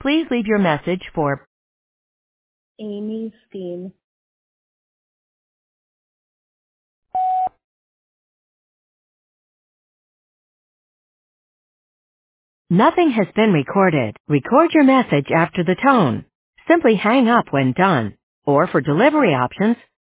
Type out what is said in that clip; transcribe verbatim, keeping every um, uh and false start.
Please leave your message for Amy Steen. Nothing has been recorded. Record your message after the tone. Simply hang up when done. Or for delivery options,